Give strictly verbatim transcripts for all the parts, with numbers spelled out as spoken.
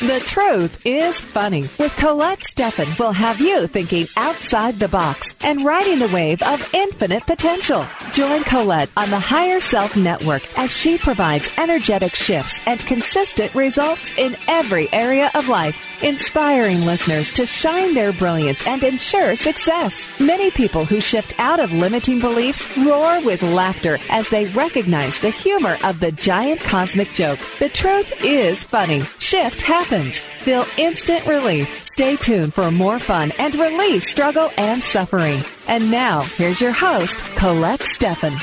The Truth is Funny with Colette Steffen will have you thinking outside the box and riding the wave of infinite potential. Join Colette on the Higher Self Network as she provides energetic shifts and consistent results in every area of life, inspiring listeners to shine their brilliance and ensure success. Many people who shift out of limiting beliefs roar with laughter as they recognize the humor of the giant cosmic joke. The truth is funny. Shift happens. Feel instant relief. Stay tuned for more fun and release struggle and suffering. And now, here's your host, Colette Steffen.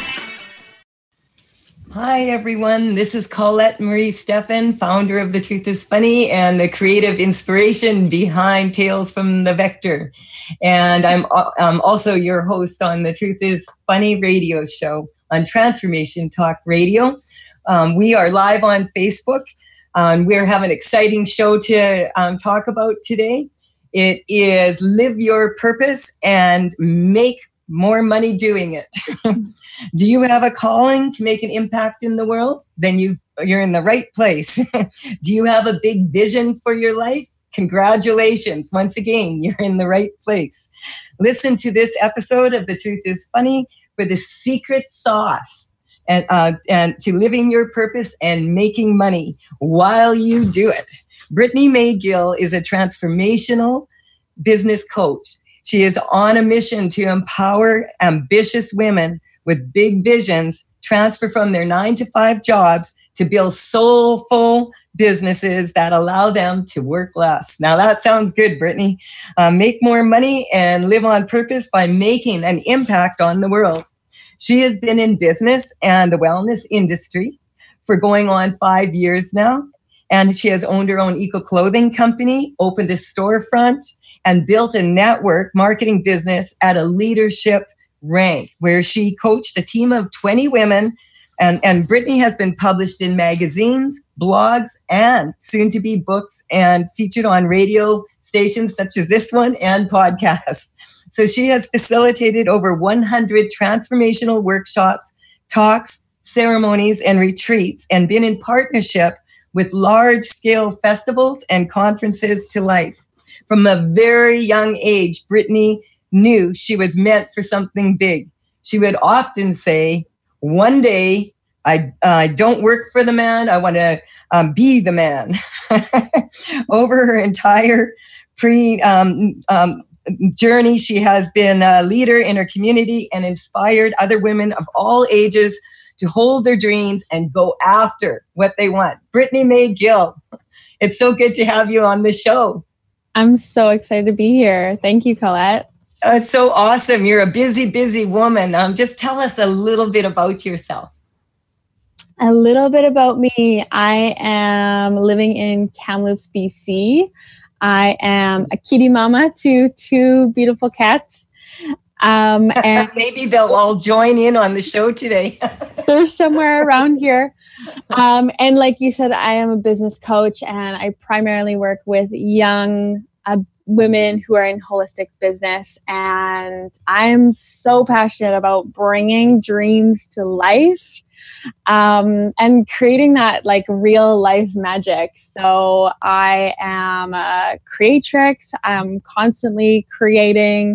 Hi, everyone. This is Colette Marie Steffen, founder of The Truth is Funny and the creative inspiration behind Tales from the Vector. And I'm, I'm also your host on The Truth is Funny radio show on Transformation Talk Radio. Um, we are live on Facebook. Um, we have an exciting show to um, talk about today. It is Live Your Purpose and Make More Money Doing It. Do you have a calling to make an impact in the world? Then you, you're in the right place. Do you have a big vision for your life? Congratulations. Once again, you're in the right place. Listen to this episode of The Truth is Funny for the secret sauce. And, uh, and to living your purpose and making money while you do it. Brittany May Gill is a transformational business coach. She is on a mission to empower ambitious women with big visions, transfer from their nine to five jobs to build soulful businesses that allow them to work less. Now that sounds good, Brittany. Uh, make more money and live on purpose by making an impact on the world. She has been in business and the wellness industry for going on five years now. And she has owned her own eco-clothing company, opened a storefront, and built a network marketing business at a leadership rank where she coached a team of twenty women. And, and Brittany has been published in magazines, blogs, and soon-to-be books and featured on radio stations such as this one and podcasts. So she has facilitated over one hundred transformational workshops, talks, ceremonies, and retreats, and been in partnership with large-scale festivals and conferences to life. From a very young age, Brittany knew she was meant for something big. She would often say, one day, I uh, don't work for the man, I want to um, be the man. Over her entire pre um, um, journey, she has been a leader in her community and inspired other women of all ages to hold their dreams and go after what they want. Brittany May Gill, it's so good to have you on the show. I'm so excited to be here. Thank you, Colette. Uh, it's so awesome. You're a busy, busy woman. Um, just tell us a little bit about yourself. A little bit about me. I am living in Kamloops, B C. I am a kitty mama to two beautiful cats. Um, and maybe they'll all join in on the show today. They're somewhere around here. Um, and like you said, I am a business coach and I primarily work with young uh, women who are in holistic business. And I'm so passionate about bringing dreams to life. Um, and creating that like real life magic. So I am a creatrix. I'm constantly creating.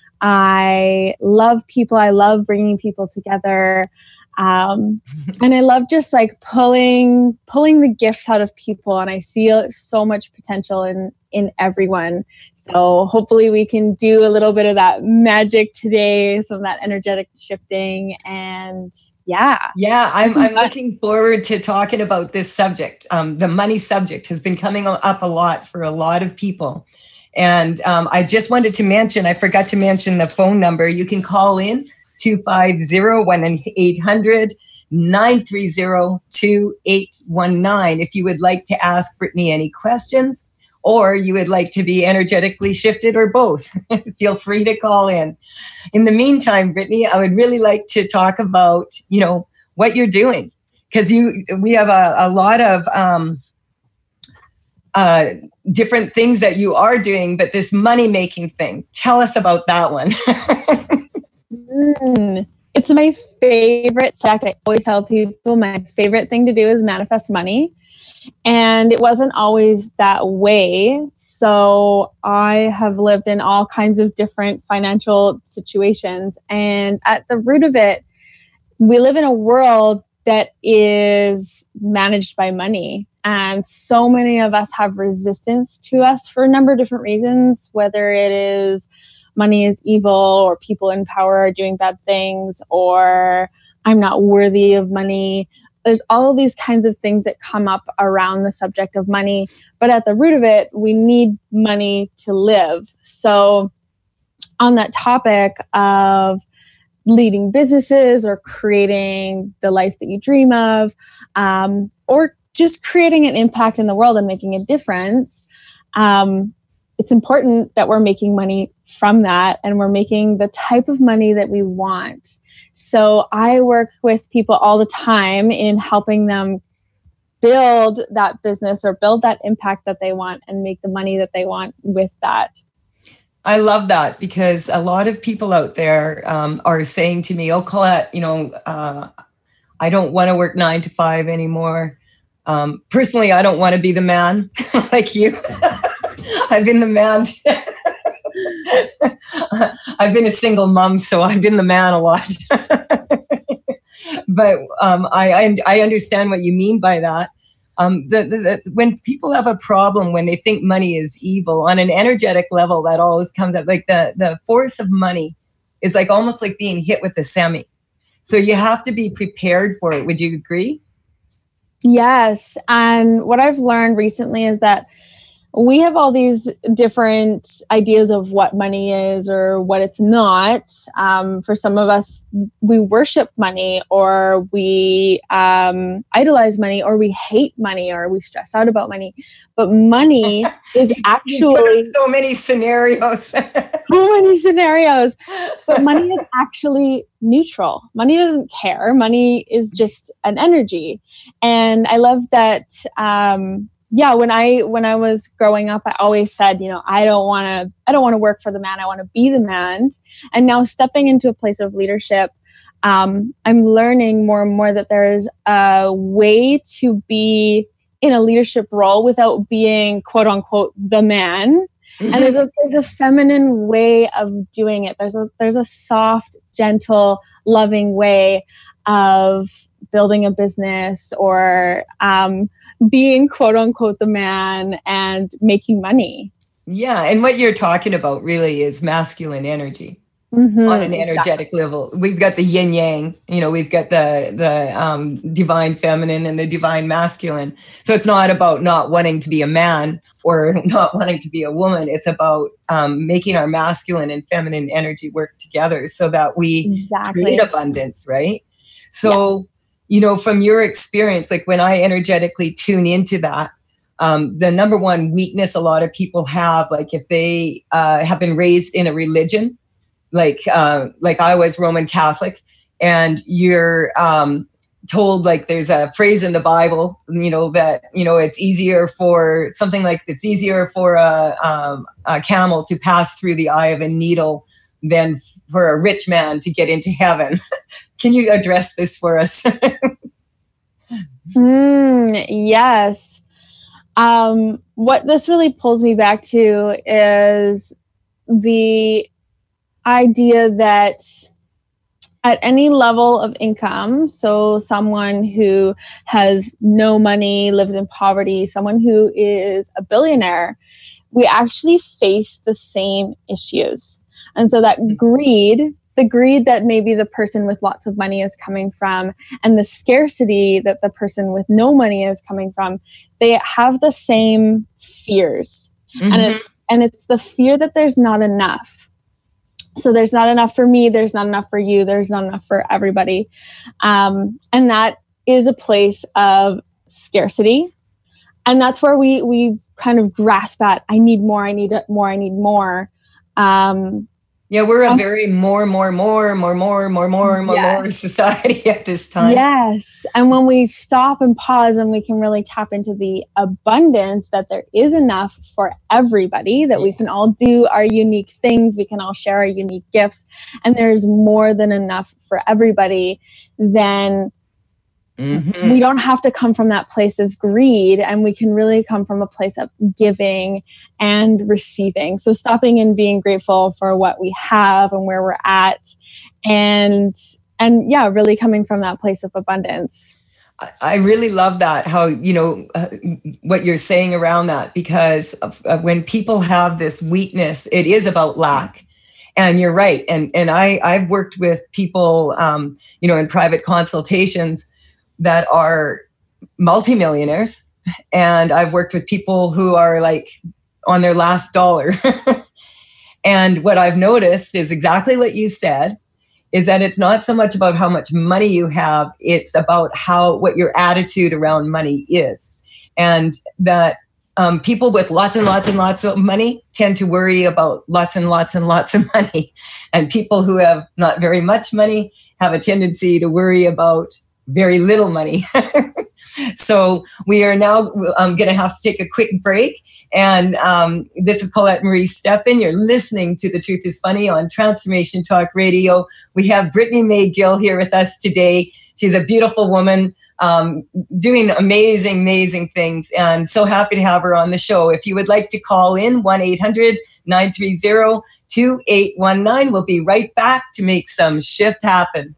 I love people. I love bringing people together. Um, and I love just like pulling, pulling the gifts out of people. And I see so much potential in, in everyone. So hopefully we can do a little bit of that magic today, some of that energetic shifting. And yeah. Yeah, I'm, I'm looking forward to talking about this subject. Um, the money subject has been coming up a lot for a lot of people. And um, I just wanted to mention, I forgot to mention the phone number. You can call in two five zero, one eight hundred, nine three zero, two eight one nine if you would like to ask Brittany any questions or you would like to be energetically shifted or both. Feel free to call in. In the meantime, Brittany, I would really like to talk about, you know, what you're doing because you we have a, a lot of um, uh, different things that you are doing, but this money-making thing, tell us about that one. mm, it's my favorite subject. I always tell people my favorite thing to do is manifest money. And it wasn't always that way. So I have lived in all kinds of different financial situations. And at the root of it, we live in a world that is managed by money. And so many of us have resistance to us for a number of different reasons, whether it is money is evil, or people in power are doing bad things, or I'm not worthy of money. There's all of these kinds of things that come up around the subject of money. But at the root of it, we need money to live. So on that topic of leading businesses or creating the life that you dream of, um, or just creating an impact in the world and making a difference, um, it's important that we're making money from that, and we're making the type of money that we want. So I work with people all the time in helping them build that business or build that impact that they want and make the money that they want with that. I love that, because a lot of people out there um, are saying to me, oh, Colette, you know, uh, I don't want to work nine to five anymore. Um, personally, I don't want to be the man like you. I've been the man. I've been a single mom, so I've been the man a lot. But um, I, I I understand what you mean by that. Um, the, the, the, when people have a problem, when they think money is evil, on an energetic level, that always comes up. Like the, the force of money is like almost like being hit with a semi. So you have to be prepared for it. Would you agree? Yes. And what I've learned recently is that we have all these different ideas of what money is or what it's not. Um, for some of us, we worship money, or we um, idolize money, or we hate money, or we stress out about money. But money is actually so many scenarios. so many scenarios. But money is actually neutral. Money doesn't care. Money is just an energy. And I love that. Um, Yeah, when I when I was growing up, I always said, you know, I don't want to I don't want to work for the man. I want to be the man. And now stepping into a place of leadership, um, I'm learning more and more that there is a way to be in a leadership role without being quote unquote the man. And there's a there's a feminine way of doing it. There's a there's a soft, gentle, loving way of building a business, or um, being quote unquote the man and making money. Yeah. And what you're talking about really is masculine energy mm-hmm. on an energetic exactly. level. We've got the yin yang, you know, we've got the, the um, divine feminine and the divine masculine. So it's not about not wanting to be a man or not wanting to be a woman. It's about um, making our masculine and feminine energy work together so that we exactly. create abundance, right? So, yes. you know, from your experience, like when I energetically tune into that, um, the number one weakness a lot of people have, like if they uh, have been raised in a religion, like uh, like I was Roman Catholic, and you're um, told like there's a phrase in the Bible, you know, that, you know, it's easier for something like it's easier for a, um, a camel to pass through the eye of a needle than for a rich man to get into heaven. Can you address this for us? mm, yes. Um, what this really pulls me back to is the idea that at any level of income, so someone who has no money, lives in poverty, someone who is a billionaire, we actually face the same issues. And so that greed, the greed that maybe the person with lots of money is coming from, and the scarcity that the person with no money is coming from, they have the same fears. Mm-hmm. And it's and it's the fear that there's not enough. So there's not enough for me, there's not enough for you, there's not enough for everybody. Um, and that is a place of scarcity. And that's where we we kind of grasp at, I need more, I need more, I need more. Um, Yeah, we're a very more, more, more, more, more, more, more, more, yes. more society at this time. Yes. And when we stop and pause and we can really tap into the abundance that there is enough for everybody, that we can all do our unique things, we can all share our unique gifts, and there's more than enough for everybody, then Mm-hmm. We don't have to come from that place of greed, and we can really come from a place of giving and receiving. So stopping and being grateful for what we have and where we're at, and and yeah, really coming from that place of abundance. I really love that, how, you know, uh, what you're saying around that, because of, uh, when people have this weakness, it is about lack. And you're right. And and I, I've worked with people, um, you know, in private consultations that are multimillionaires. And I've worked with people who are like on their last dollar. And what I've noticed is exactly what you said, is that it's not so much about how much money you have, it's about how, what your attitude around money is. And that um, people with lots and lots and lots of money tend to worry about lots and lots and lots of money. And people who have not very much money have a tendency to worry about very little money. So we are now um, going to have to take a quick break. And um, this is Colette Marie Steffen. You're listening to The Truth is Funny on Transformation Talk Radio. We have Brittany May Gill here with us today. She's a beautiful woman um, doing amazing, amazing things. And so happy to have her on the show. If you would like to call in, one eight hundred nine three zero two eight one nine. We'll be right back to make some shift happen.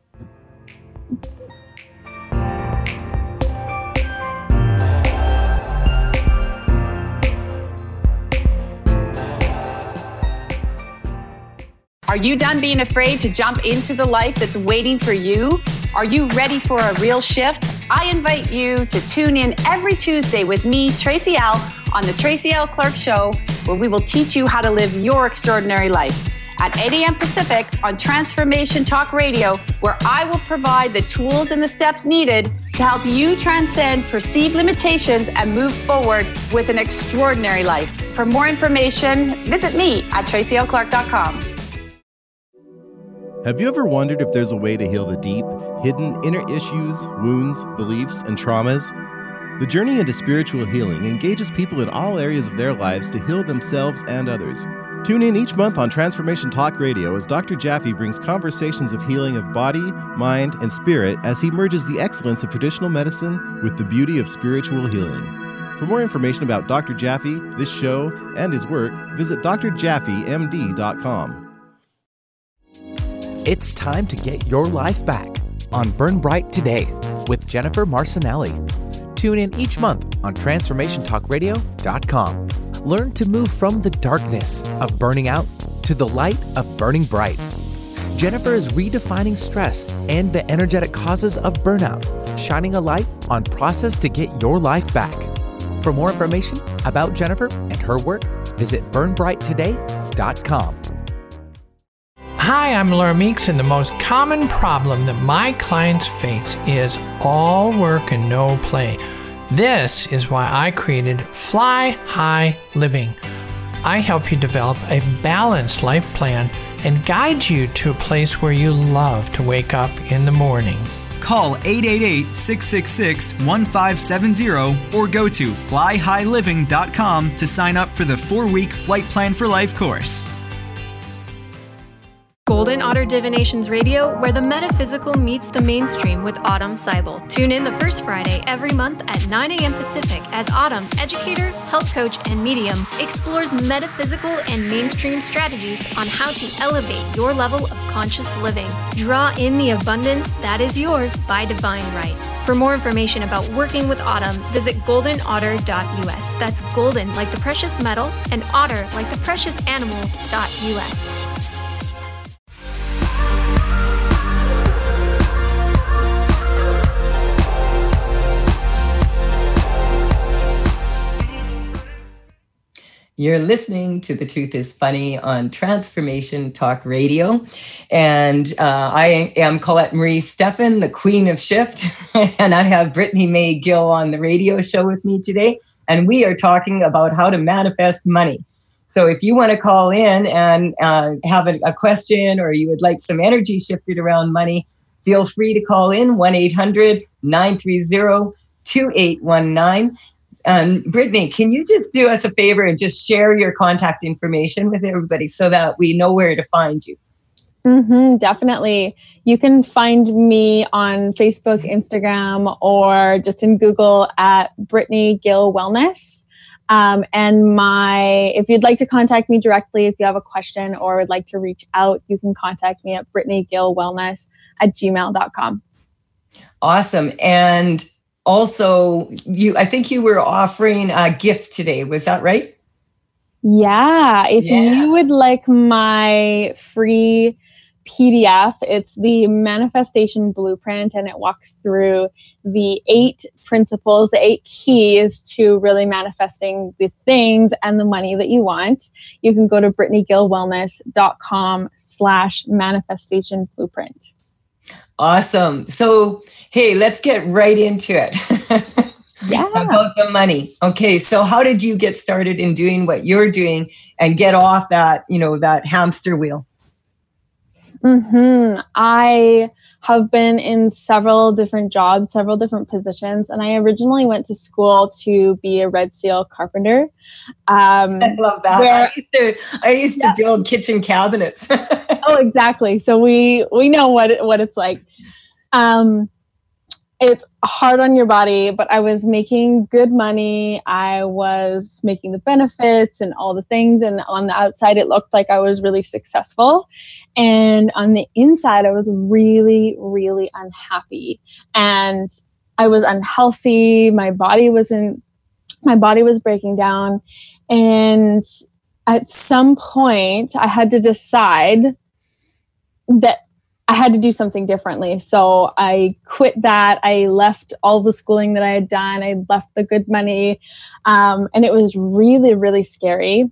Are you done being afraid to jump into the life that's waiting for you? Are you ready for a real shift? I invite you to tune in every Tuesday with me, Tracy L, on the Tracy L Clark Show, where we will teach you how to live your extraordinary life. At eight a.m. Pacific on Transformation Talk Radio, where I will provide the tools and the steps needed to help you transcend perceived limitations and move forward with an extraordinary life. For more information, visit me at tracy l clark dot com. Have you ever wondered if there's a way to heal the deep, hidden inner issues, wounds, beliefs, and traumas? The journey into spiritual healing engages people in all areas of their lives to heal themselves and others. Tune in each month on Transformation Talk Radio as Doctor Jaffe brings conversations of healing of body, mind, and spirit as he merges the excellence of traditional medicine with the beauty of spiritual healing. For more information about Doctor Jaffe, this show, and his work, visit d r jaffe m d dot com. It's time to get your life back on Burn Bright Today with Jennifer Marcinelli. Tune in each month on transformation talk radio dot com. Learn to move from the darkness of burning out to the light of burning bright. Jennifer is redefining stress and the energetic causes of burnout, shining a light on process to get your life back. For more information about Jennifer and her work, visit burn bright today dot com. Hi, I'm Laura Meeks, and the most common problem that my clients face is all work and no play. This is why I created Fly High Living. I help you develop a balanced life plan and guide you to a place where you love to wake up in the morning. Call eight eight eight, six six six, one five seven zero or go to fly high living dot com to sign up for the four-week Flight Plan for Life course. Golden Otter Divinations Radio, where the metaphysical meets the mainstream with Autumn Seibel. Tune in the first Friday every month at nine a.m. Pacific as Autumn, educator, health coach, and medium, explores metaphysical and mainstream strategies on how to elevate your level of conscious living. Draw in the abundance that is yours by divine right. For more information about working with Autumn, visit golden otter dot u s. That's golden like the precious metal and otter like the precious animal .us. You're listening to The Truth is Funny on Transformation Talk Radio. And uh, I am Colette Marie Steffen, the Queen of Shift. And I have Brittany May Gill on the radio show with me today. And we are talking about how to manifest money. So if you want to call in and uh, have a, a question, or you would like some energy shifted around money, feel free to call in one eight hundred nine three zero two eight one nine. Um, Brittany, can you just do us a favor and just share your contact information with everybody so that we know where to find you? Mm-hmm, definitely. You can find me on Facebook, Instagram, or just in Google at Brittany Gill Wellness. Um, and my, if you'd like to contact me directly, if you have a question or would like to reach out, you can contact me at Brittany Gill Wellness at gmail dot com. Awesome. And also, you, I think you were offering a gift today. Was that right? Yeah. If Yeah. you would like my free P D F, it's the Manifestation Blueprint, and it walks through the eight principles, the eight keys to really manifesting the things and the money that you want. You can go to brittanygill.wellness.com slash manifestation blueprint. Awesome. So, hey, let's get right into it. Yeah. About the money. Okay. So how did you get started in doing what you're doing and get off that, you know, that hamster wheel? Mm-hmm. I have been in several different jobs, several different positions, and I originally went to school to be a Red Seal carpenter. Um, I love that. where, I used to, I used yeah. to build kitchen cabinets. Oh, exactly. So we we know what it, what it's like. Um, it's hard on your body, but I was making good money. I was making the benefits and all the things. And on the outside, it looked like I was really successful. And on the inside, I was really, really unhappy. And I was unhealthy. My body wasn't, my body was breaking down. And at some point, I had to decide that I had to do something differently. So I quit that. I left all the schooling that I had done. I left the good money. Um, and it was really, really scary.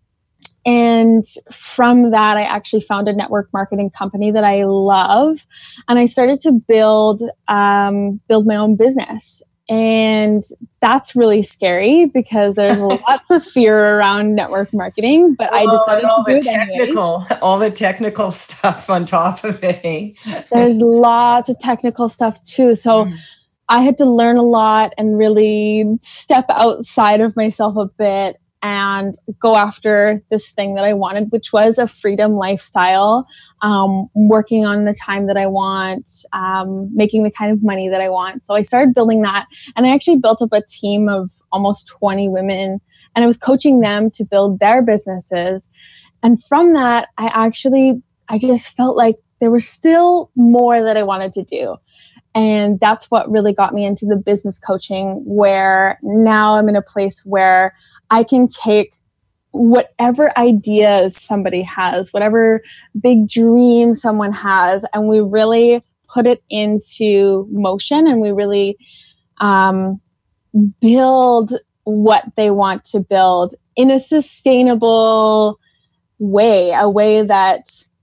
And from that, I actually found a network marketing company that I love. And I started to build, um, build my own business. And that's really scary because there's lots of fear around network marketing, but I decided all to do the it technical, anyway. all the technical stuff on top of it. Eh? There's lots of technical stuff too. So mm. I had to learn a lot and really step outside of myself a bit and go after this thing that I wanted, which was a freedom lifestyle, um, working on the time that I want, um, making the kind of money that I want. So I started building that, and I actually built up a team of almost twenty women, and I was coaching them to build their businesses. And from that, I actually, I just felt like there was still more that I wanted to do. And that's what really got me into the business coaching, where now I'm in a place where I can take whatever ideas somebody has, whatever big dream someone has, and we really put it into motion, and we really um, build what they want to build in a sustainable way, a way that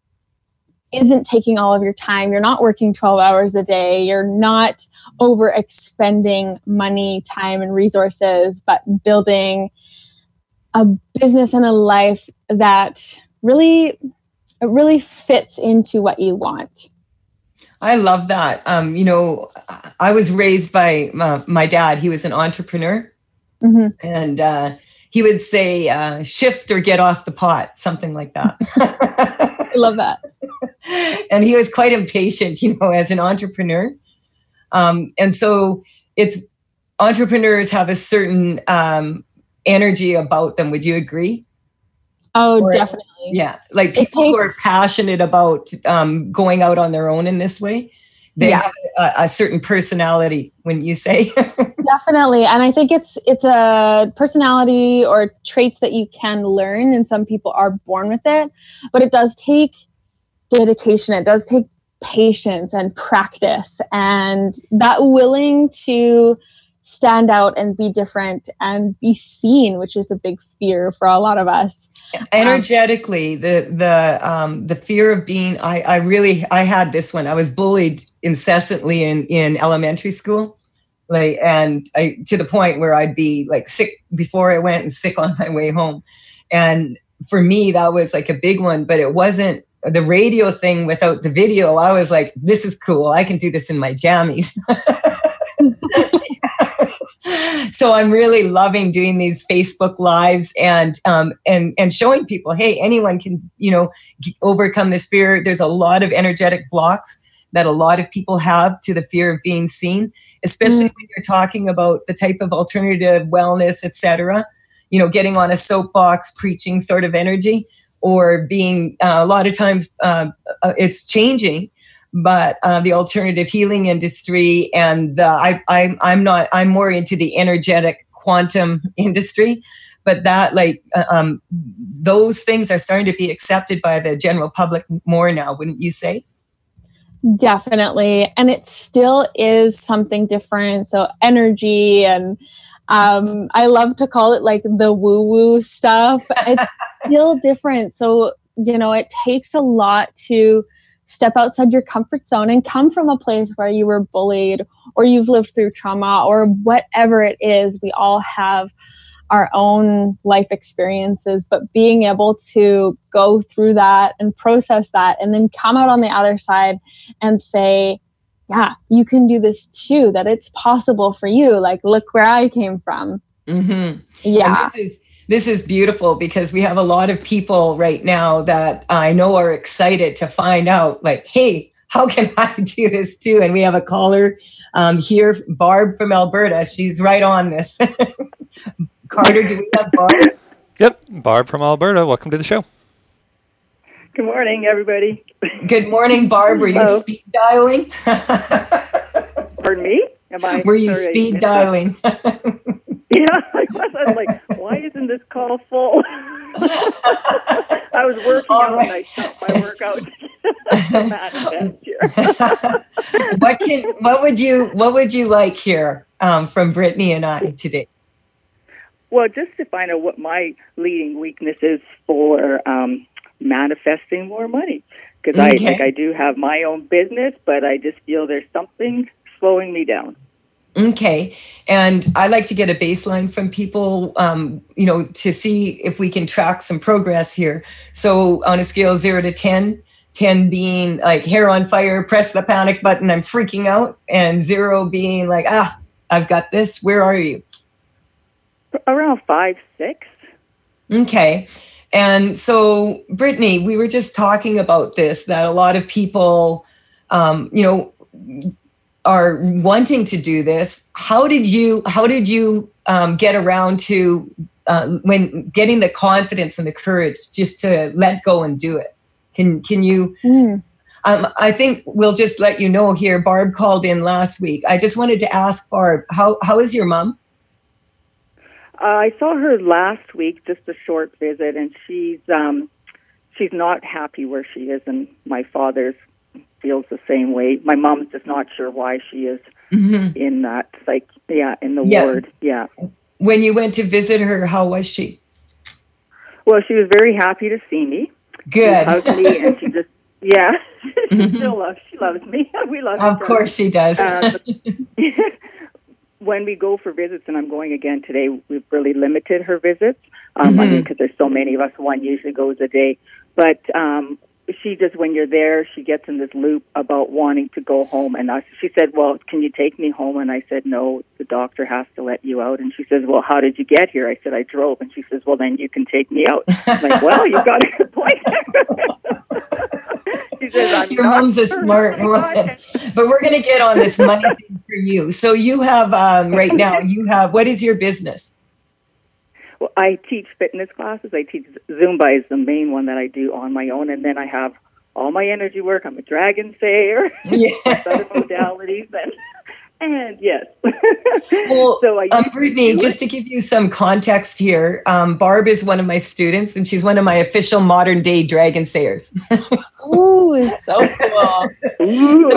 isn't taking all of your time. You're not working twelve hours a day. You're not over expending money, time, and resources, but building a business and a life that really, it really fits into what you want. I love that. Um, you know, I was raised by uh, my dad. He was an entrepreneur, mm-hmm. and uh, he would say, uh, shift or get off the pot, something like that. I love that. And he was quite impatient, you know, as an entrepreneur. Um, and so it's, entrepreneurs have a certain um, energy about them. Would you agree? Oh, or, definitely. Yeah. Like people takes, who are passionate about um, going out on their own in this way, they yeah. have a, a certain personality, wouldn't you say? Definitely. And I think it's, it's a personality or traits that you can learn, and some people are born with it, but it does take dedication. It does take patience and practice, and that willing to stand out and be different and be seen, which is a big fear for a lot of us. Energetically, um, the the um, the fear of being, I, I really, I had this one. I was bullied incessantly in, in elementary school, like, and I, to the point where I'd be like sick before I went and sick on my way home. And for me, that was like a big one, but it wasn't the radio thing without the video. I was like, this is cool. I can do this in my jammies. so I'm really loving doing these Facebook lives and um, and and showing people, hey, anyone can, you know, overcome this fear. There's a lot of energetic blocks that a lot of people have to the fear of being seen, especially mm. when you're talking about the type of alternative wellness, et cetera. You know, getting on a soapbox, preaching sort of energy, or being uh, a lot of times uh, it's changing. But uh, the alternative healing industry and the, I, I, I'm not, I'm more into the energetic quantum industry, but that like, um, those things are starting to be accepted by the general public more now, wouldn't you say? Definitely. And it still is something different. So energy and um, I love to call it like the woo-woo stuff. It's still different. So, you know, it takes a lot to step outside your comfort zone and come from a place where you were bullied or you've lived through trauma or whatever it is. We all have our own life experiences, but being able to go through that and process that and then come out on the other side and say, yeah, you can do this too, that it's possible for you. Like, look where I came from. Mm-hmm. Yeah. And this is This is beautiful because we have a lot of people right now that I know are excited to find out, like, hey, how can I do this too? And we have a caller um, here, Barb from Alberta. She's right on this. Carter, do we have Barb? Yep, Barb from Alberta. Welcome to the show. Good morning, everybody. Good morning, Barb. Were you Hello. speed dialing? Pardon me? Am I? Were you sorry, speed dialing? Yeah, I was. I was like, why isn't this call full? I was working All out right. and I stopped my workout. what can what would you what would you like here um, from Brittany and I today? Well, just to find out what my leading weakness is for um, manifesting more money, because Okay. I like I do have my own business, but I just feel there's something slowing me down. Okay. And I like to get a baseline from people, um, you know, to see if we can track some progress here. So on a scale of zero to ten, ten being like hair on fire, press the panic button, I'm freaking out, and zero being like, ah, I've got this. Where are you? Around five, six. Okay. And so, Brittany, we were just talking about this, that a lot of people, um, you know, are wanting to do this. How did you, how did you um, get around to uh, when getting the confidence and the courage just to let go and do it? Can, can you, mm. um, I think we'll just let you know here, Barb called in last week. I just wanted to ask Barb, how, how is your mom? Uh, I saw her last week, just a short visit, and she's um, she's not happy where she is, and my father's feels the same way. My mom's just not sure why she is mm-hmm. in that, like, yeah, in the yeah. ward, yeah. When you went to visit her, how was she? Well, she was very happy to see me. Good. She hugged me, and she just, yeah, she mm-hmm. still loves, she loves me. We love Of course she does. Uh, when we go for visits, and I'm going again today, we've really limited her visits. Um, mm-hmm. I mean, because there's so many of us, one usually goes a day. But um, she just, when you're there, she gets in this loop about wanting to go home. And I, she said, well, can you take me home? And I said, no, the doctor has to let you out. And she says, well, how did you get here? I said, I drove. And she says, well, then you can take me out. I'm like, well, you've got a good point. She says, I'm Your mom's a smart woman. But we're going to get on this money thing for you. So you have, um, right now, you have, what is your business? Well, I teach fitness classes. I teach Zumba is the main one that I do on my own. And then I have all my energy work. I'm a dragon sayer, yeah. other modalities. And, and yes. Well, so I um, Brittany, just to give you some context here, um, Barb is one of my students, and she's one of my official modern day dragon sayers. Ooh, so cool. Ooh,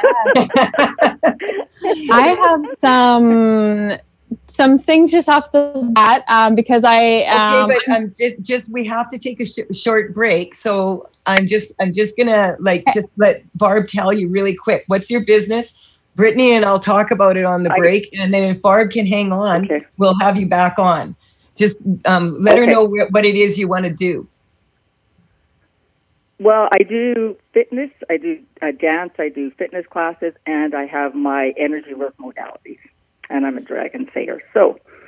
I have some... Some things just off the bat um, because I um, okay, but um, just, just we have to take a sh- short break. So I'm just I'm just gonna like just let Barb tell you really quick. What's your business, Brittany, and I'll talk about it on the break. And then if Barb can hang on, okay. we'll have you back on. Just um, let okay. her know wh- what it is you want to do. Well, I do fitness, I do uh, dance, I do fitness classes, and I have my energy work modalities. And I'm a dragon sayer. So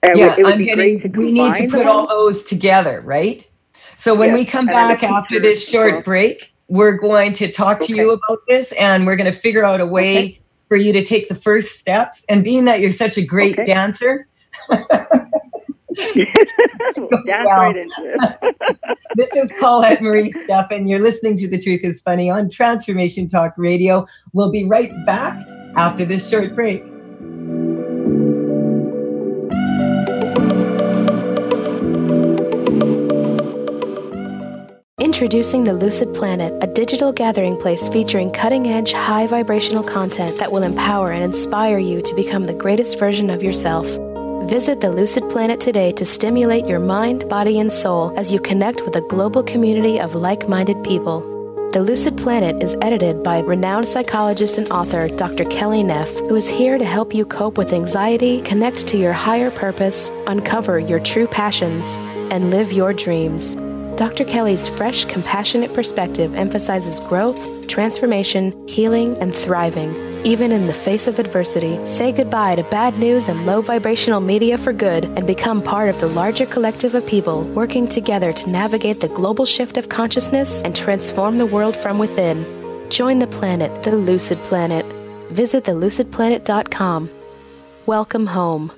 It yeah, would, it would I'm be getting, great to we need to combine put them. all those together, right? So when Yes, we come and I'm a back after teacher this as short well. break, we're going to talk to Okay. you about this, and we're going to figure out a way Okay. for you to take the first steps. And being that you're such a great Okay. dancer, We'll dance Wow. right into it. this is Colette Marie Steffen. You're listening to The Truth is Funny on Transformation Talk Radio. We'll be right back after this short break. Introducing the Lucid Planet, a digital gathering place featuring cutting-edge, high vibrational content that will empower and inspire you to become the greatest version of yourself. Visit the Lucid Planet today to stimulate your mind, body, and soul as you connect with a global community of like-minded people. The Lucid Planet is edited by renowned psychologist and author Doctor Kelly Neff, who is here to help you cope with anxiety, connect to your higher purpose, uncover your true passions, and live your dreams. Doctor Kelly's fresh, compassionate perspective emphasizes growth, transformation, healing, and thriving. Even in the face of adversity, say goodbye to bad news and low vibrational media for good and become part of the larger collective of people working together to navigate the global shift of consciousness and transform the world from within. Join the planet, the Lucid Planet. Visit the lucid planet dot com. Welcome home.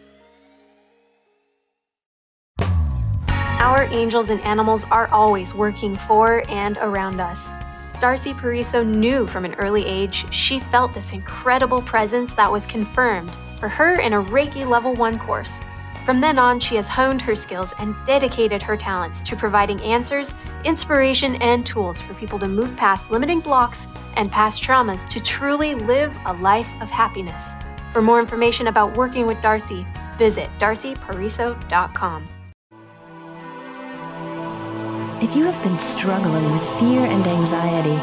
Our angels and animals are always working for and around us. Darcy Pariso knew from an early age she felt this incredible presence that was confirmed for her in a Reiki Level one course. From then on, she has honed her skills and dedicated her talents to providing answers, inspiration, and tools for people to move past limiting blocks and past traumas to truly live a life of happiness. For more information about working with Darcy, visit darcy pariso dot com. If you have been struggling with fear and anxiety,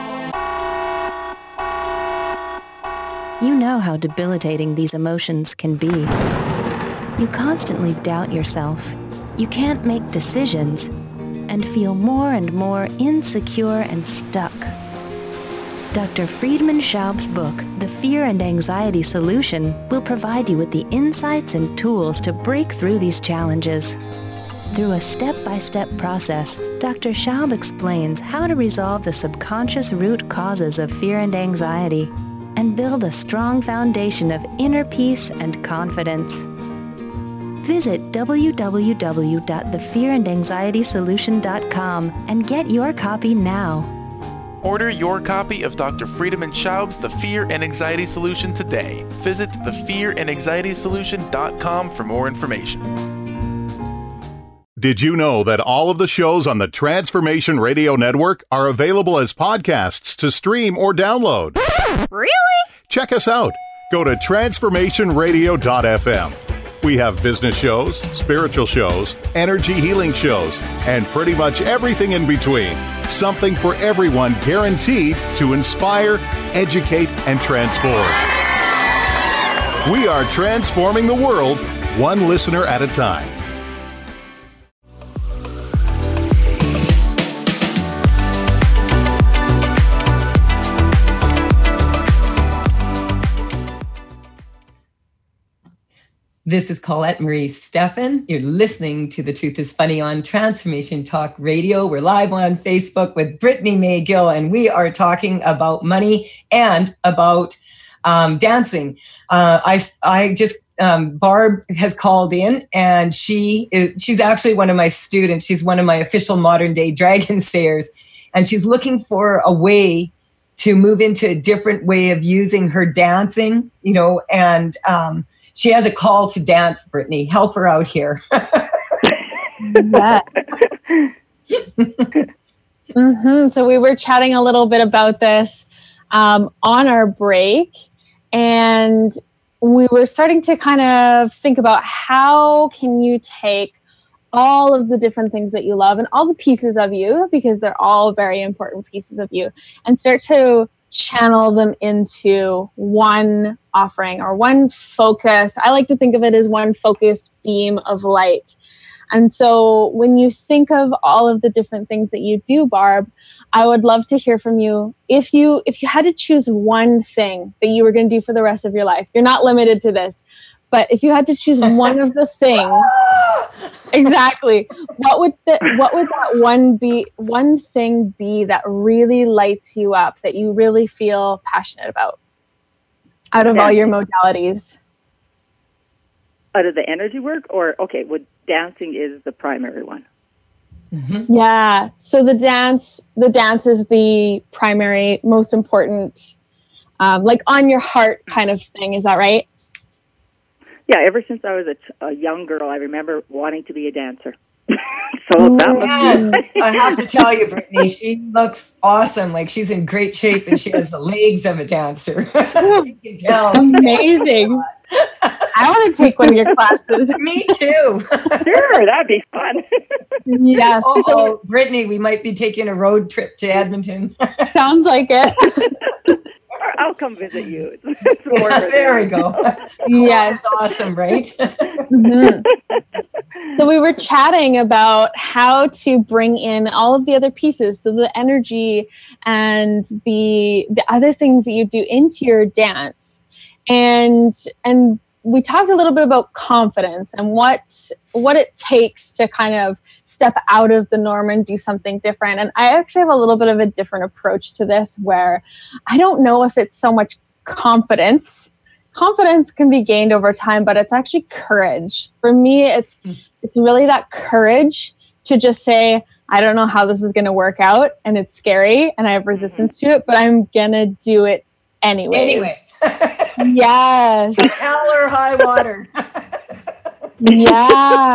you know how debilitating these emotions can be. You constantly doubt yourself, you can't make decisions, and feel more and more insecure and stuck. Doctor Friedemann Schaub's book, The Fear and Anxiety Solution, will provide you with the insights and tools to break through these challenges. Through a step-by-step process, Doctor Schaub explains how to resolve the subconscious root causes of fear and anxiety and build a strong foundation of inner peace and confidence. Visit w w w dot the fear and anxiety solution dot com and get your copy now. Order your copy of Doctor Friedemann Schaub's The Fear and Anxiety Solution today. Visit the fear and anxiety solution dot com for more information. Did you know that all of the shows on the Transformation Radio Network are available as podcasts to stream or download? Really? Check us out. Go to transformation radio dot f m. We have business shows, spiritual shows, energy healing shows, and pretty much everything in between. Something for everyone, guaranteed to inspire, educate, and transform. We are transforming the world, one listener at a time. This is Colette Marie Steffen. You're listening to The Truth is Funny on Transformation Talk Radio. We're live on Facebook with Brittany May Gill, and we are talking about money and about um, dancing. Uh, I, I just, um, Barb has called in, and she is, she's actually one of my students. She's one of my official modern day dragon sayers, and she's looking for a way to move into a different way of using her dancing, you know, and um, she has a call to dance, Brittany. Help her out here. Yeah. mm-hmm. So we were chatting a little bit about this um, on our break, and we were starting to kind of think about how can you take all of the different things that you love and all the pieces of you, because they're all very important pieces of you, and start to channel them into one offering or one focused, I like to think of it as one focused beam of light. And so when you think of all of the different things that you do, Barb, I would love to hear from you. If you if you had to choose one thing that you were going to do for the rest of your life, you're not limited to this, But if you had to choose one of the things, exactly, what would the, what would that one be? One thing be that really lights you up, that you really feel passionate about, out of all your modalities? Out of the energy work, or okay, well, dancing is the primary one. Mm-hmm. Yeah. So the dance, the dance is the primary, most important, um, like on your heart kind of thing. Is that right? Yeah, ever since I was a, t- a young girl, I remember wanting to be a dancer. so that was I have to tell you, Brittany, she looks awesome. Like she's in great shape and she has the legs of a dancer. You can tell. Amazing. I want to take one of your classes. Me too. Sure, that'd be fun. Yes. Oh, so, Brittany, we might be taking a road trip to Edmonton. Sounds like it. I'll come visit you. Yeah, there we go. Yes. Oh, that's awesome, right? Mm-hmm. So we were chatting about how to bring in all of the other pieces, so the energy and the the other things that you do into your dance. And and we talked a little bit about confidence and what what it takes to kind of step out of the norm and do something different. And I actually have a little bit of a different approach to this, where I don't know if it's so much confidence. Confidence can be gained over time, but it's actually courage. For me, it's it's really that courage to just say, I don't know how this is going to work out, and it's scary, and I have resistance to it, but I'm going to do it anyway. Anyway. Yes. Hell or high water. Yeah.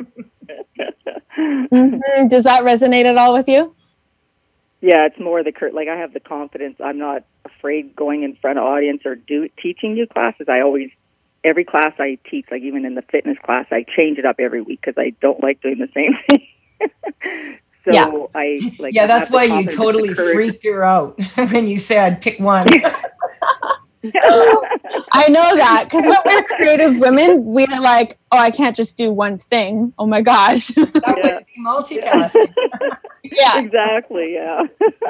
Mm-hmm. Does that resonate at all with you? Yeah, it's more the cur- like I have the confidence. I'm not afraid going in front of audience or do teaching new classes. I always, every class I teach, like even in the fitness class, I change it up every week because I don't like doing the same thing. So yeah. I like. Yeah, that's why you totally freaked her out when you said pick one. I know that, because when we're creative women, we're like, oh, I can't just do one thing. Oh my gosh. That would be multitasking. Yeah, exactly. Yeah.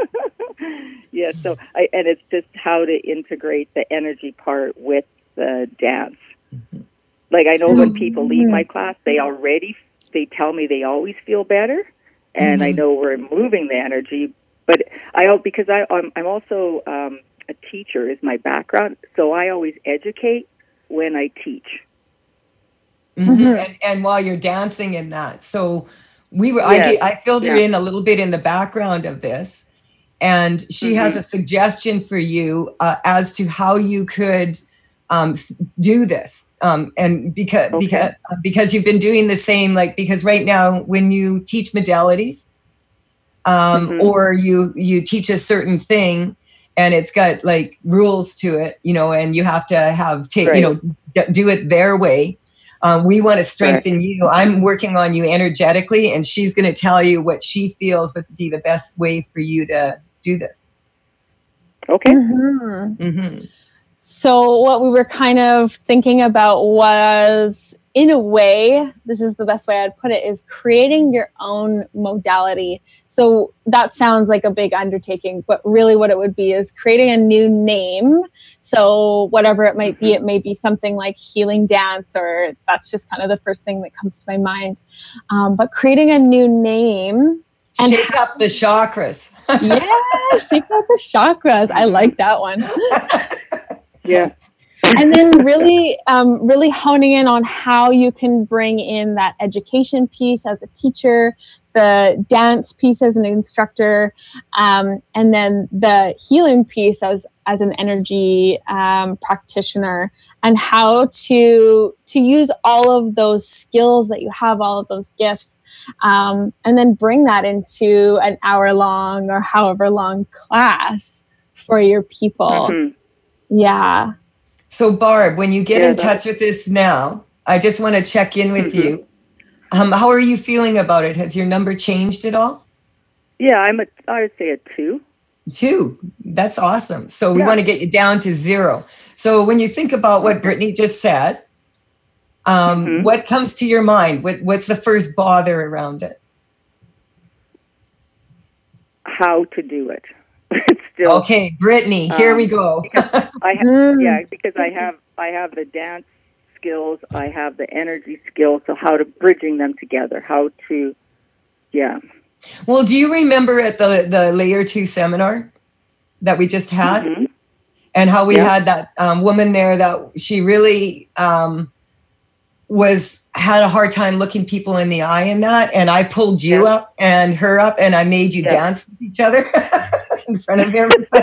Yeah. So I, and it's just how to integrate the energy part with the dance. Mm-hmm. Like I know when people leave my class, they already, they tell me they always feel better. And mm-hmm. I know we're moving the energy, but I, because I, I'm, I'm also, um, a teacher is my background, so I always educate when I teach. Mm-hmm. And, and while you're dancing in that, so we were. Yes. I I filled her yeah. in a little bit in the background of this, and she mm-hmm. has a suggestion for you uh, as to how you could um, do this. Um, and because okay. because uh, because you've been doing the same, like because right now when you teach modalities, um, mm-hmm. or you you teach a certain thing. And it's got like rules to it, you know, and you have to have, take, right. you know, d- do it their way. Um, we want to strengthen right. you. I'm working on you energetically, and she's going to tell you what she feels would be the best way for you to do this. Okay. Mm-hmm. Mm-hmm. So what we were kind of thinking about was, in a way, this is the best way I'd put it, is creating your own modality. So that sounds like a big undertaking, but really what it would be is creating a new name. So whatever it might be, it may be something like healing dance, or that's just kind of the first thing that comes to my mind. Um, but creating a new name. And shake ha- up the chakras. Yeah, shake up the chakras. I like that one. Yeah. And then really, um, really honing in on how you can bring in that education piece as a teacher, the dance piece as an instructor, um, and then the healing piece as as an energy um, practitioner, and how to to use all of those skills that you have, all of those gifts, um, and then bring that into an hour long or however long class for your people. Mm-hmm. Yeah. So Barb, when you get yeah, in touch with this now, I just want to check in with mm-hmm. you. Um, how are you feeling about it? Has your number changed at all? Yeah, I'm a, I would say a two. Two. That's awesome. So we yeah. want to get you down to zero. So when you think about what Brittany just said, um, mm-hmm. what comes to your mind? What, what's the first bother around it? How to do it. Still, okay, Brittany, here um, we go. I ha- mm. Yeah, because I have I have the dance skills, I have the energy skills, so how to bridging them together, how to, yeah. Well, do you remember at the, the Layer two seminar that we just had? Mm-hmm. And how we yeah. had that um, woman there that she really um, was, had a hard time looking people in the eye in that. And I pulled you yeah. up and her up and I made you yeah. dance with each other in front of everybody.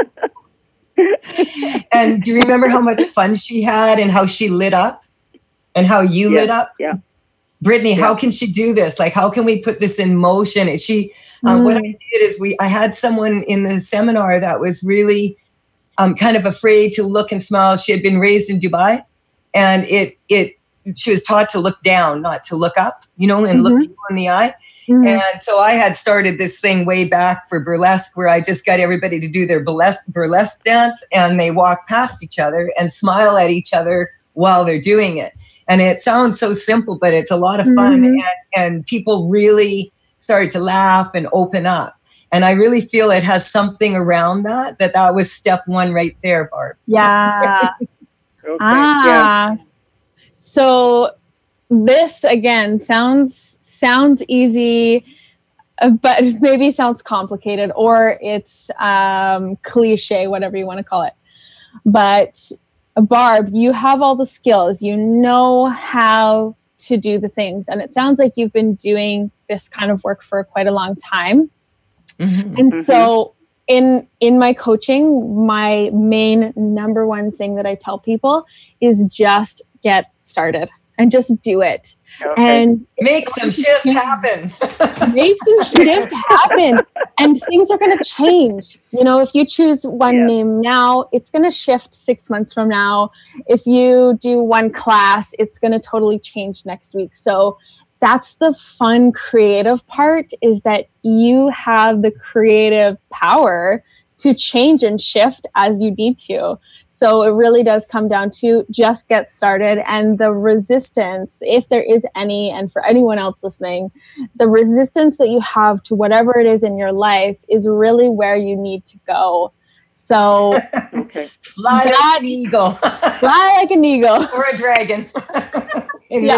And do you remember how much fun she had and how she lit up and how you yeah. lit up? Yeah. Brittany, yeah. how can she do this? Like, how can we put this in motion? And she, um, mm. what I did is we, I had someone in the seminar that was really um, kind of afraid to look and smile. She had been raised in Dubai, and it, it, she was taught to look down, not to look up, you know, and mm-hmm. look people in the eye. Mm-hmm. And so I had started this thing way back for burlesque, where I just got everybody to do their burlesque, burlesque dance, and they walk past each other and smile at each other while they're doing it. And it sounds so simple, but it's a lot of fun. Mm-hmm. And, and people really started to laugh and open up. And I really feel it has something around that, that that was step one right there, Barb. Yeah. okay. Ah. Yeah. So this, again, sounds sounds easy, but maybe sounds complicated, or it's um, cliche, whatever you want to call it. But Barb, you have all the skills. You know how to do the things. And it sounds like you've been doing this kind of work for quite a long time. Mm-hmm. And mm-hmm. so in in my coaching, my main number one thing that I tell people is just get started and just do it. Okay. And make some shift happen. Make some shift happen. And things are going to change. You know, if you choose one yeah. name now, it's going to shift six months from now. If you do one class, it's going to totally change next week. So that's the fun, creative part, is that you have the creative power to change and shift as you need to. So it really does come down to just get started. And the resistance, if there is any, and for anyone else listening, the resistance that you have to whatever it is in your life is really where you need to go. So okay. fly that, like an eagle. Fly like an eagle. Or a dragon. Yeah.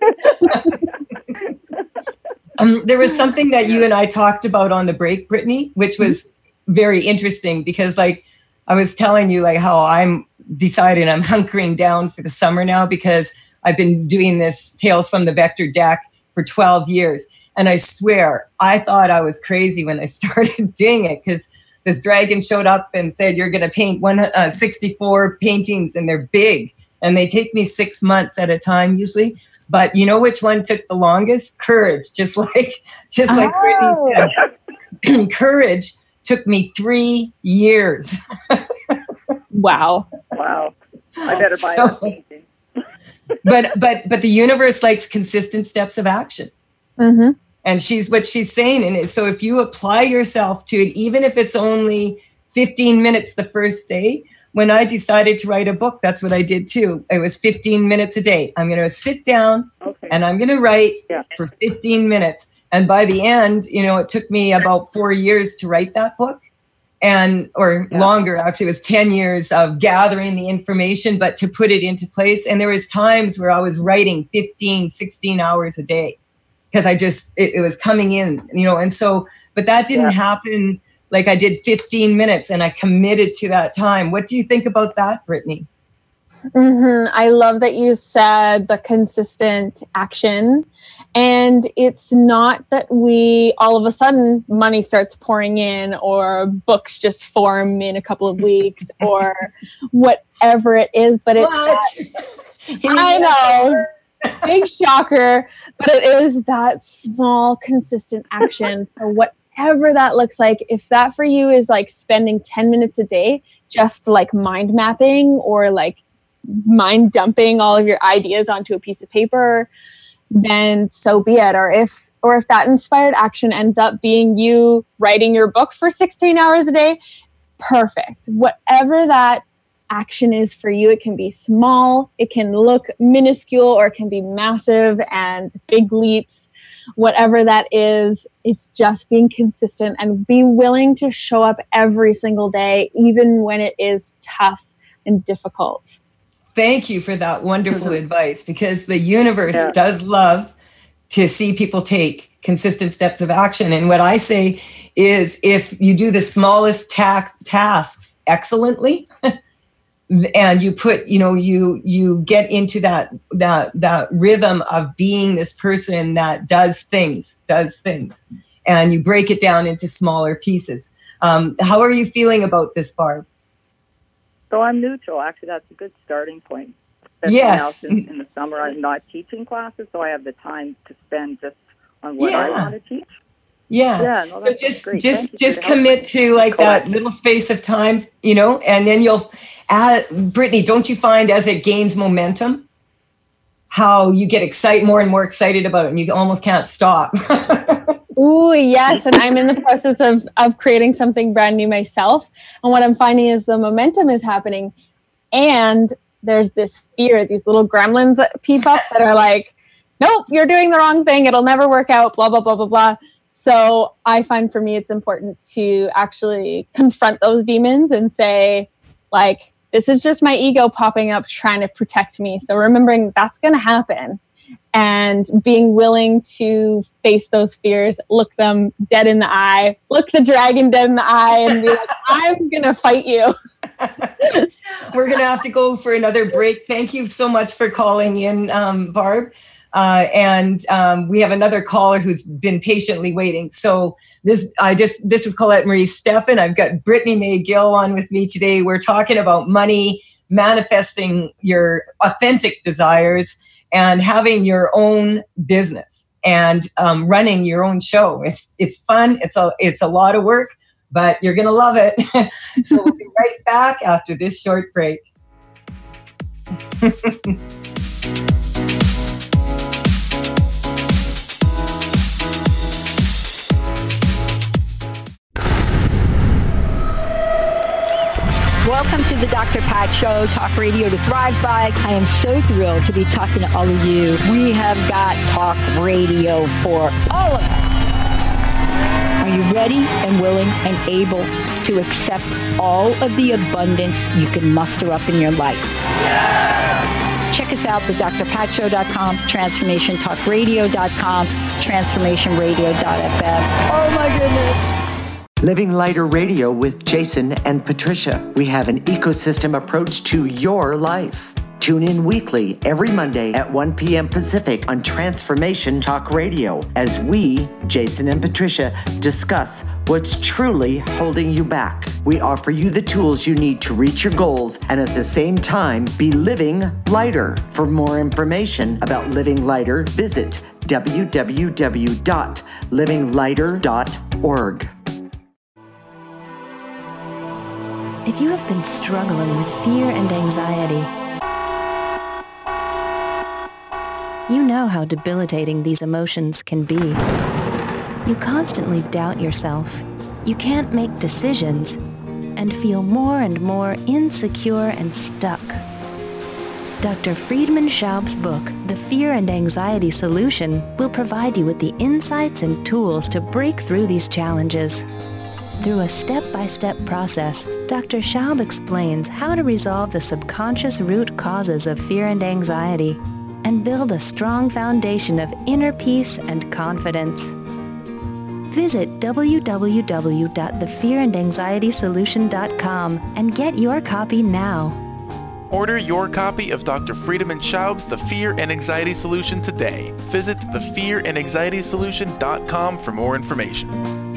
um, there was something that you and I talked about on the break, Brittany, which was very interesting, because like I was telling you, like how I'm deciding I'm hunkering down for the summer now, because I've been doing this Tales from the Vector deck for twelve years. And I swear, I thought I was crazy when I started doing it, because this dragon showed up and said, you're going to paint one uh, sixty-four paintings, and they're big. And they take me six months at a time usually. But you know which one took the longest? Courage. Just like, just oh. like Brittany said. Courage took me three years. Wow. Wow. I better buy so, that painting. but but but the universe likes consistent steps of action. Mm-hmm. And she's what she's saying. And so if you apply yourself to it, even if it's only fifteen minutes the first day, when I decided to write a book, that's what I did too. It was fifteen minutes a day. I'm going to sit down okay. and I'm going to write yeah. for fifteen minutes. And by the end, you know, it took me about four years to write that book, and or yeah. longer, actually. It was ten years of gathering the information, but to put it into place. And there was times where I was writing fifteen, sixteen hours a day, because I just, it, it was coming in, you know, and so, but that didn't yeah. happen. Like I did fifteen minutes and I committed to that time. What do you think about that, Brittany? Mm-hmm. I love that you said the consistent action. And it's not that we, all of a sudden, money starts pouring in, or books just form in a couple of weeks, or whatever it is. But it's that, I know, big shocker, but it is that small, consistent action for whatever that looks like. If that for you is like spending ten minutes a day, just like mind mapping, or like mind dumping all of your ideas onto a piece of paper, then so be it. Or if or if that inspired action ends up being you writing your book for sixteen hours a day, perfect. Whatever that action is for you, it can be small, it can look minuscule, or it can be massive and big leaps. Whatever that is, it's just being consistent and be willing to show up every single day, even when it is tough and difficult. thank you for that wonderful Mm-hmm. advice, because the universe Yeah. does love to see people take consistent steps of action. And what I say is, if you do the smallest ta- tasks excellently, and you put, you know, you you get into that that that rhythm of being this person that does things, does things, and you break it down into smaller pieces. Um, how are you feeling about this, Barb? So I'm neutral. Actually, that's a good starting point. Especially Yes. Now, since in the summer I'm not teaching classes, so I have the time to spend just on what I Yeah. want to teach. Yeah. Yeah, no, so that sounds just great. just Thank you for just the help. commit to like that little space of time, you know, and then you'll add. Brittany, don't you find as it gains momentum, how you get excited more and more excited about it, and you almost can't stop. Ooh, yes. And I'm in the process of, of creating something brand new myself. And what I'm finding is the momentum is happening. And there's this fear, these little gremlins that peep up that are like, nope, you're doing the wrong thing. It'll never work out, blah, blah, blah, blah, blah. So I find for me, it's important to actually confront those demons and say, like, this is just my ego popping up trying to protect me. So remembering that's going to happen. And being willing to face those fears, look them dead in the eye, look the dragon dead in the eye, and be like, I'm going to fight you. We're going to have to go for another break. Thank you so much for calling in, um, Barb. Uh, and um, we have another caller who's been patiently waiting. So this, I just, this is Colette Marie Stephan. I've got Brittany May Gill on with me today. We're talking about money, manifesting your authentic desires, and having your own business and um, running your own show. It's it's fun. It's a it's a lot of work, but you're gonna love it. So we'll be right back after this short break. Welcome to the Doctor Pat Show, talk radio to thrive by. I am so thrilled to be talking to all of you. We have got talk radio for all of us. Are you ready and willing and able to accept all of the abundance you can muster up in your life? Check us out, the dr pat show dot com, transformation talk radio dot com, transformation radio dot f m. Oh my goodness. Living Lighter Radio with Jason and Patricia. We have an ecosystem approach to your life. Tune in weekly every Monday at one p.m. Pacific on Transformation Talk Radio as we, Jason and Patricia, discuss what's truly holding you back. We offer you the tools you need to reach your goals and at the same time be living lighter. For more information about Living Lighter, visit w w w dot living lighter dot org. If you have been struggling with fear and anxiety, you know how debilitating these emotions can be. You constantly doubt yourself, you can't make decisions, and feel more and more insecure and stuck. Doctor Friedemann Schaub's book, The Fear and Anxiety Solution, will provide you with the insights and tools to break through these challenges. Through a step-by-step process, Doctor Schaub explains how to resolve the subconscious root causes of fear and anxiety and build a strong foundation of inner peace and confidence. Visit w w w dot the fear and anxiety solution dot com and get your copy now. Order your copy of Doctor Friedemann Schaub's The Fear and Anxiety Solution today. Visit the fear and anxiety solution dot com for more information.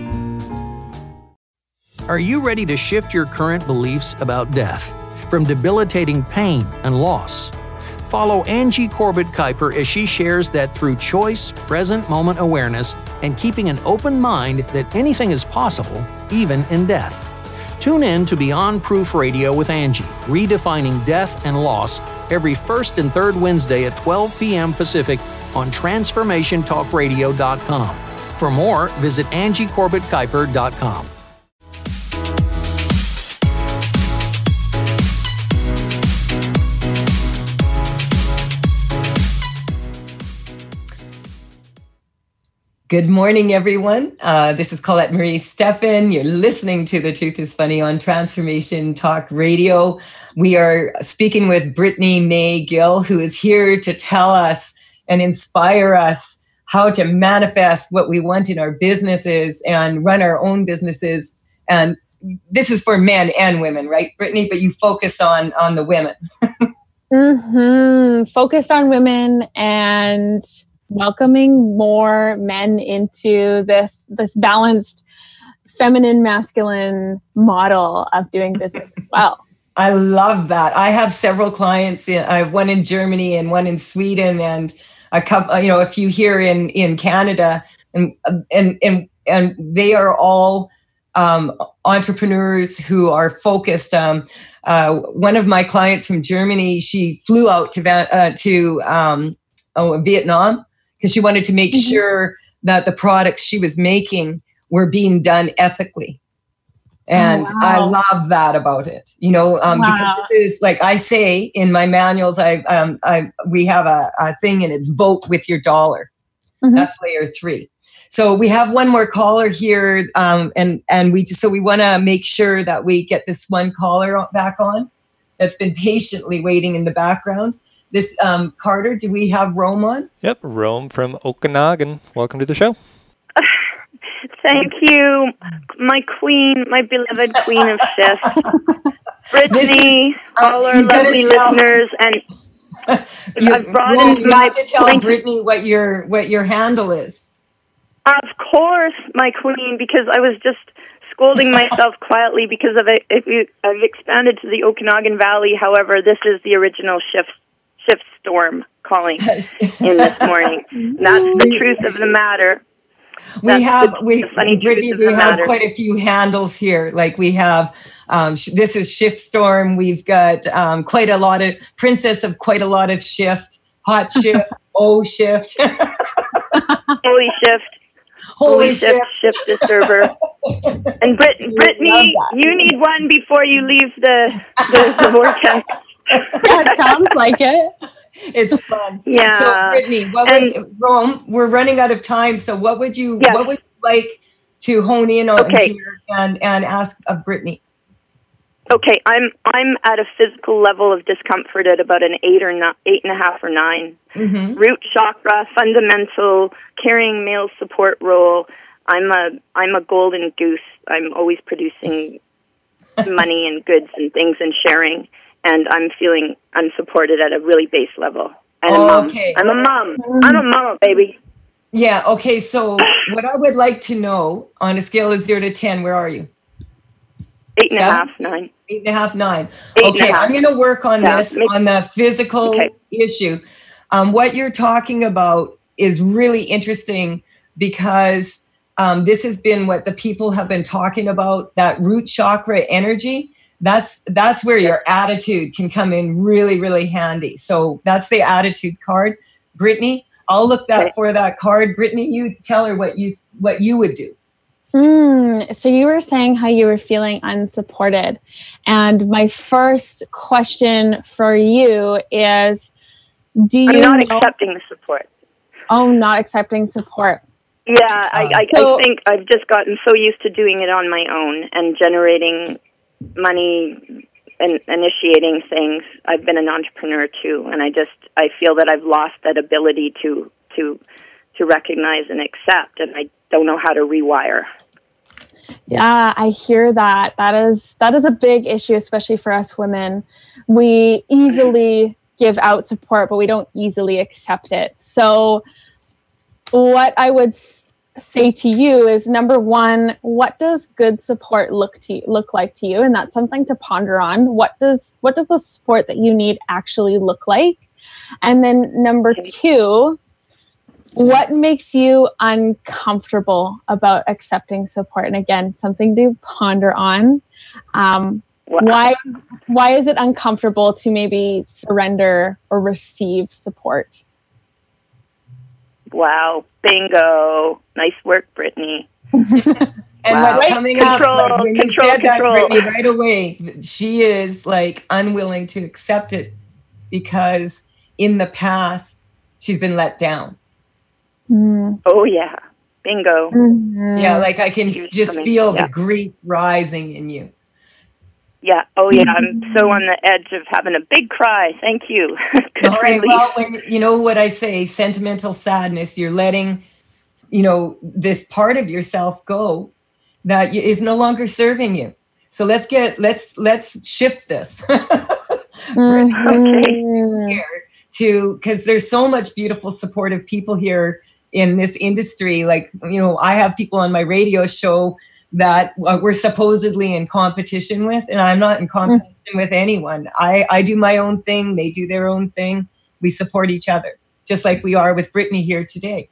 Are you ready to shift your current beliefs about death, from debilitating pain and loss? Follow Angie Corbett Kuiper as she shares that through choice, present moment awareness, and keeping an open mind that anything is possible, even in death. Tune in to Beyond Proof Radio with Angie, redefining death and loss, every first and third Wednesday at twelve p.m. Pacific on transformation talk radio dot com. For more, visit angie corbett kuiper dot com. Good morning, everyone. Uh, this is Colette Marie Steffen. You're listening to The Truth is Funny on Transformation Talk Radio. We are speaking with Brittany May Gill, who is here to tell us and inspire us how to manifest what we want in our businesses and run our own businesses. And this is for men and women, right, Brittany? But you focus on, on the women. mm-hmm. Focused on women and welcoming more men into this this balanced feminine masculine model of doing business as well. I love that. I have several clients. In, I have one in Germany and one in Sweden, and a couple, you know, a few here in in Canada, and and and and they are all um, entrepreneurs who are focused. Um, uh, one of my clients from Germany, she flew out to uh, to um, oh, Vietnam, because she wanted to make mm-hmm. sure that the products she was making were being done ethically. And oh, wow. I love that about it, you know, um, wow. because it is, like I say in my manuals, I, um, I we have a, a thing, and it's vote with your dollar. Mm-hmm. That's layer three. So we have one more caller here, um, and and we just, so we want to make sure that we get this one caller back on that's been patiently waiting in the background. This, um, Carter, do we have Rome on? Yep, Rome from Okanagan. Welcome to the show. Thank you, my queen, my beloved queen of shifts. Brittany, is, um, all our lovely listeners, and you, I've brought Rome, in you my have to tell point. Brittany what your what your handle is. Of course, my queen, because I was just scolding myself quietly because of it. If you, I've expanded to the Okanagan Valley. However, this is the original shift. Shift storm calling in this morning. That's the truth of the matter. We That's have the, we, the funny Brittany, we have matter. quite a few handles here. Like we have um, sh- this is Shift Storm. We've got um, quite a lot of Princess of quite a lot of shift, Hot Shift, O Shift, Holy Shift, Holy Shift, Shift Disturber. And Brit- Brittany, you need one before you leave the the, the vortex. Yeah, it sounds like it. It's fun. Yeah. So Brittany, what and, would, Rome, we're running out of time. So what would you yes. what would you like to hone in on okay. here and, and ask of Brittany? Okay, I'm I'm at a physical level of discomfort at about an eight or not eight and a half or nine. Mm-hmm. Root chakra, fundamental, carrying male support role. I'm a I'm a golden goose. I'm always producing money and goods and things and sharing. And I'm feeling unsupported at a really base level. And a mom. Okay. I'm a mom. I'm a mama, baby. Yeah. Okay. So what I would like to know on a scale of zero to ten, where are you? Eight and Seven? a half, nine. Eight and a half, nine. Eight okay. I'm going to work on yeah. this, on the physical okay. issue. Um, what you're talking about is really interesting because um, this has been what the people have been talking about, that root chakra energy. That's that's where your attitude can come in really, really handy. So that's the attitude card. Brittany, I'll look that for that card. Brittany, you tell her what you what you would do. Mm, so you were saying how you were feeling unsupported. And my first question for you is, do you I'm not know- accepting the support. Oh, not accepting support. Yeah, I, I, so, I think I've just gotten so used to doing it on my own and generating money and initiating things. I've been an entrepreneur too, and I just I feel that I've lost that ability to to to recognize and accept, and I don't know how to rewire. Yeah, I hear that. That is that is a big issue, especially for us women. We easily give out support, but we don't easily accept it. So what I would say to you is, number one, what does good support look to look like to you? And that's something to ponder on. What does what does the support that you need actually look like? And then number two, what makes you uncomfortable about accepting support? And again, something to ponder on. Um, wow. Why why is it uncomfortable to maybe surrender or receive support? Wow. Bingo. Nice work, Brittany. And wow. what's coming control, up, like when control, you said control. that, Brittany, right away, she is like unwilling to accept it because in the past, she's been let down. Mm. Oh, yeah. Bingo. Mm-hmm. Yeah, like I can just coming. feel yeah. the grief rising in you. Yeah. Oh, yeah. I'm so on the edge of having a big cry. Thank you. All right. Well, when, you know what I say, sentimental sadness, you're letting, you know, this part of yourself go that is no longer serving you. So let's get, let's, let's shift this. mm-hmm. Okay. Here to, because there's so much beautiful, supportive people here in this industry. Like, you know, I have people on my radio show that uh, we're supposedly in competition with, and I'm not in competition mm-hmm. with anyone. I, I do my own thing. They do their own thing. We support each other, just like we are with Brittany here today.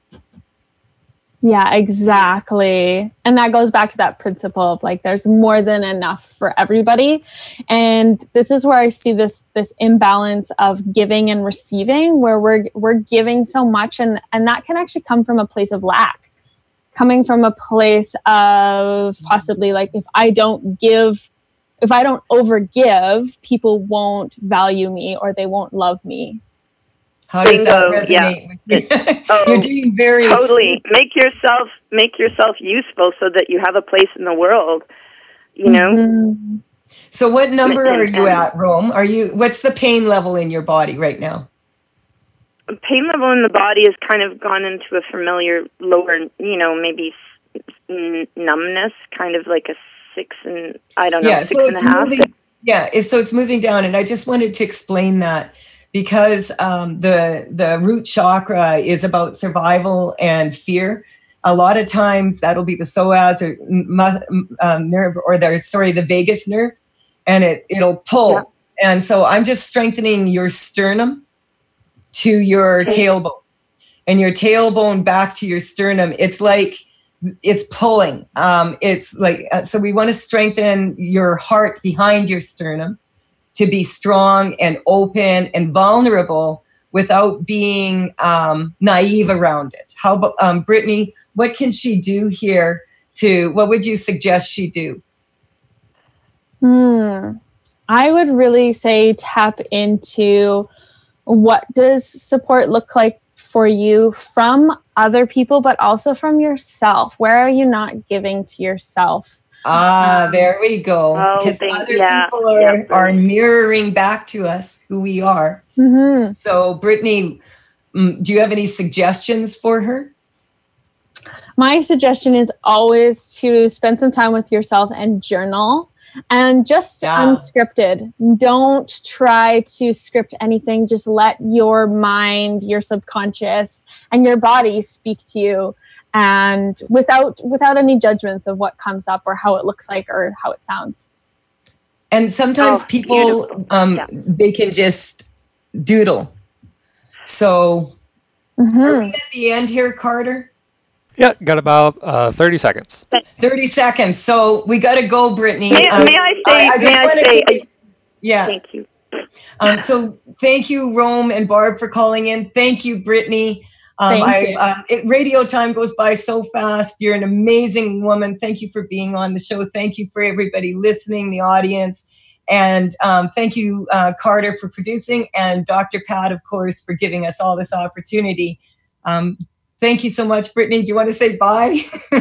Yeah, exactly. And that goes back to that principle of like, there's more than enough for everybody. And this is where I see this, this imbalance of giving and receiving, where we're, we're giving so much, and, and that can actually come from a place of lack. Coming from a place of possibly like, if I don't give, if I don't overgive, people won't value me or they won't love me. How does that resonate? Yeah. oh, You're doing very totally. Make yourself make yourself useful so that you have a place in the world. You know. Mm-hmm. So, what number are you at, Rome? Are you? What's the pain level in your body right now? Pain level in the body has kind of gone into a familiar lower, you know, maybe n- numbness, kind of like a six and I don't know, yeah, six so and a it's half. Moving, yeah, it's, so it's moving down, and I just wanted to explain that because um, the the root chakra is about survival and fear. A lot of times that'll be the psoas or um, nerve, or the sorry, the vagus nerve, and it it'll pull. Yeah. And so I'm just strengthening your sternum to your okay. tailbone, and your tailbone back to your sternum. It's like it's pulling. Um, it's like, uh, so we want to strengthen your heart behind your sternum to be strong and open and vulnerable without being um, naive around it. How about um, Brittany? What can she do here to, what would you suggest she do? Hmm. I would really say tap into what does support look like for you from other people, but also from yourself. Where are you not giving to yourself? Ah, there we go. Because oh, other yeah, people are, yeah. are mirroring back to us who we are. Mm-hmm. So, Brittany, do you have any suggestions for her? My suggestion is always to spend some time with yourself and journal. And just yeah. unscripted. Don't try to script anything. Just let your mind, your subconscious, and your body speak to you, and without without any judgments of what comes up or how it looks like or how it sounds. And sometimes oh, people, um, yeah. they can just doodle. So, mm-hmm. are we at the end here, Carter? Yeah, got about uh, thirty seconds. thirty seconds. So we got to go, Brittany. May, um, may I say, I, I may I say, to, yeah. Thank you. Um, so thank you, Rome and Barb, for calling in. Thank you, Brittany. Um, thank I, you. Uh, it, radio time goes by so fast. You're an amazing woman. Thank you for being on the show. Thank you for everybody listening, the audience. And um, thank you, uh, Carter, for producing, and Doctor Pat, of course, for giving us all this opportunity. Um, Thank you so much, Brittany. Do you want to say bye?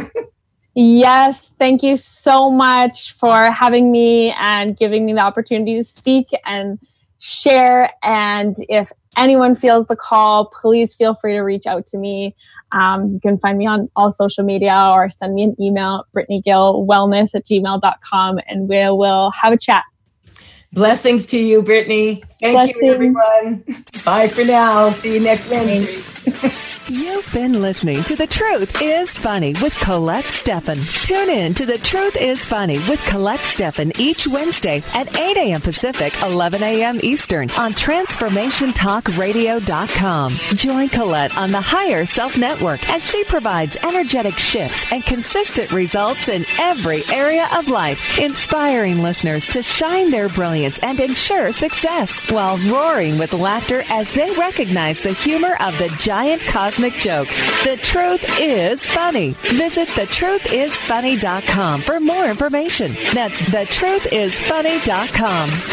Yes. Thank you so much for having me and giving me the opportunity to speak and share. And if anyone feels the call, please feel free to reach out to me. Um, you can find me on all social media or send me an email, brittany gill wellness at gmail dot com, and we will have a chat. Blessings to you, Brittany. Thank Blessings. you, everyone. Bye for now. See you next Wednesday. You've been listening to The Truth is Funny with Colette Steffen. Tune in to The Truth is Funny with Colette Steffen each Wednesday at eight a.m. Pacific, eleven a.m. Eastern on transformation talk radio dot com. Join Colette on the Higher Self Network as she provides energetic shifts and consistent results in every area of life, inspiring listeners to shine their brilliance and ensure success while roaring with laughter as they recognize the humor of the giant cosmic joke. The Truth is Funny. Visit the truth is funny dot com for more information. That's the truth is funny dot com.